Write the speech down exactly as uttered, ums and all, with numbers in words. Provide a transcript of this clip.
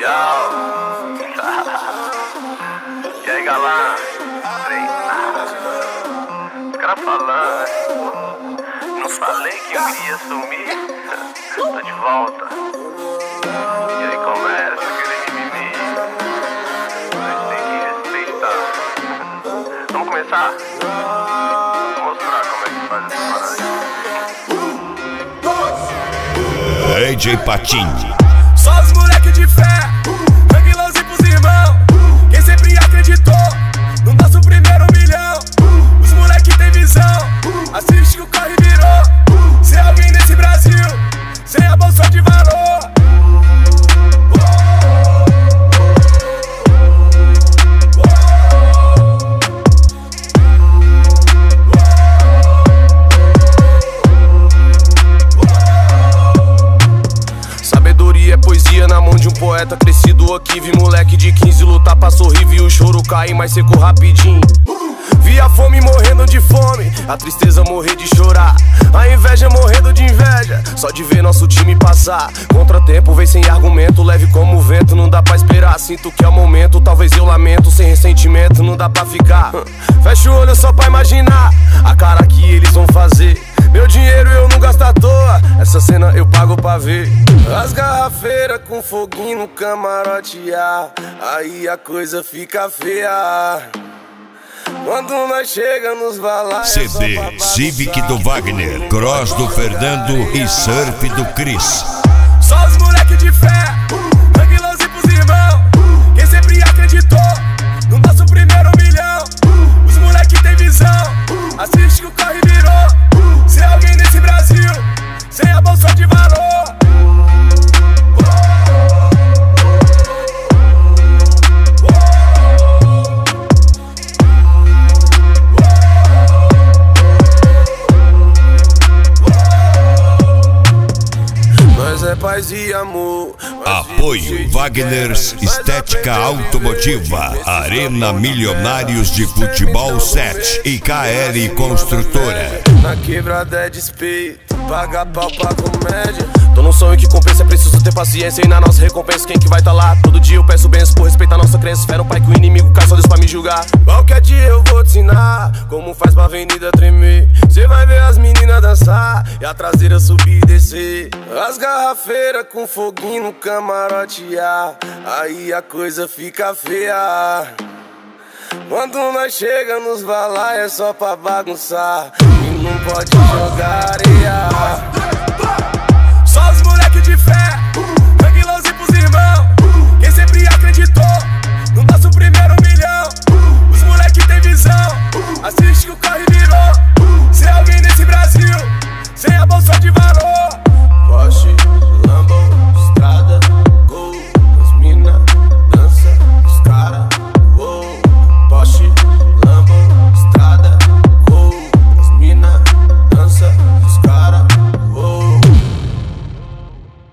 Yo. E aí, galã? Os caras falando. Não falei que eu iria sumir? Tô de volta. E aí começa aquele mimimi. Mas tem que respeitar. Vamos começar? Vou mostrar como é que faz essa parada. D J Patinho. Só os moleque de fé, tranquilãozinho pros irmãos. Quem sempre acreditou no nosso primeiro milhão. Os moleque tem visão, assiste que o corre virou. Ser alguém nesse Brasil, sem a bolsa de valor. Sabedoria é poesia na mão de um poeta crescido aqui. Vi moleque de quinze lutar pra sorrir, vi o choro cair mais seco rapidinho. Vi a fome morrendo de fome, a tristeza morrer de chorar, a inveja morrendo de inveja, só de ver nosso time passar. Contratempo vem sem argumento, leve como o vento, não dá pra esperar. Sinto que é o momento, talvez eu lamento, sem ressentimento não dá pra ficar. Fecha o olho só pra imaginar a cara que eles vão fazer. Meu dinheiro eu não gasto à toa, essa cena eu pago pra ver. As garrafeiras com foguinho no camarote, ah, aí a coisa fica feia. Quando nós chega nos balaios, C D Civic do Wagner, Cross do Fernando e Surf do Chris. Só os moleque de fé, tranquilãozinho pros irmãos. Quem sempre acreditou no nosso primeiro milhão. Os moleque tem visão, assiste que o corre virou. Ser alguém nesse Brasil, sem a bolsa de valor. É paz e amor. Apoio Wagner's Estética Automotiva, Arena Milionários de Futebol sete e K L Construtora. Na quebrada é despeito, paga pau pra comédia. Tô num sonho que compensa, é preciso ter paciência. E na nossa recompensa quem que vai tá lá? Todo dia eu peço bênçãos por respeitar nossa crença. Espero, pai, que o inimigo cai, só Deus pra me julgar. Qualquer dia eu vou te ensinar como faz pra avenida tremer. Cê vai ver as meninas dançar e a traseira subir e descer. As garrafeiras com foguinho no camarote, ah, aí a coisa fica feia. Quando nós chega nos balaios é só pra bagunçar e não pode jogar areia.